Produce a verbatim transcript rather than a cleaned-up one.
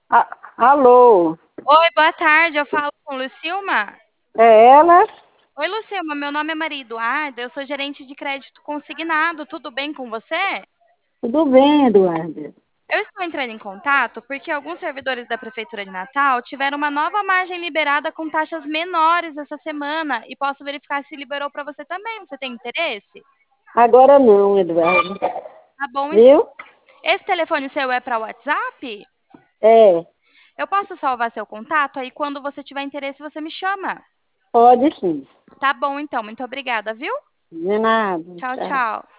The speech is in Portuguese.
A- Alô, Oi, boa tarde. Eu falo com Lucilma. é ela? Oi, Lucilma. Meu nome é Maria Eduarda. Eu sou gerente de crédito consignado. Tudo bem com você? Tudo bem, Eduardo? Eu estou entrando em contato porque alguns servidores da Prefeitura de Natal tiveram uma nova margem liberada com taxas menores essa semana e posso verificar se liberou para você também. Você tem interesse? Agora não, Eduardo. Tá bom, então. Viu? Esse telefone seu é para WhatsApp? É, Eu posso salvar seu contato? Aí, quando você tiver interesse, você me chama. pode sim. Tá bom, então. Muito obrigada, viu? De nada, Tchau, tchau. tchau.